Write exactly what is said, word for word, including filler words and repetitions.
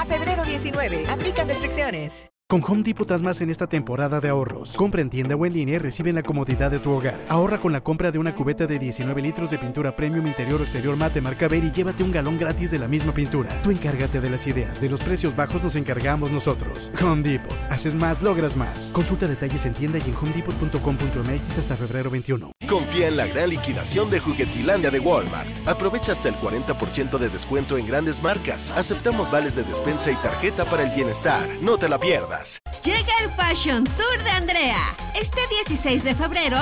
a febrero diecinueve. Aplican restricciones. Con Home Depot haz más en esta temporada de ahorros. Compra en tienda o en línea y recibe en la comodidad de tu hogar. Ahorra con la compra de una cubeta de diecinueve litros de pintura premium interior o exterior mate marca Ver y llévate un galón gratis de la misma pintura. Tú encárgate de las ideas, de los precios bajos nos encargamos nosotros. Home Depot. Haces más, logras más. Consulta detalles en tienda y en home depot punto com punto m x hasta febrero veintiuno. Confía en la gran liquidación de Juguetilandia de Walmart. Aprovecha hasta el cuarenta por ciento de descuento en grandes marcas. Aceptamos vales de despensa y tarjeta para el bienestar. No te la pierdas. Llega el Fashion Tour de Andrea. Este dieciséis de febrero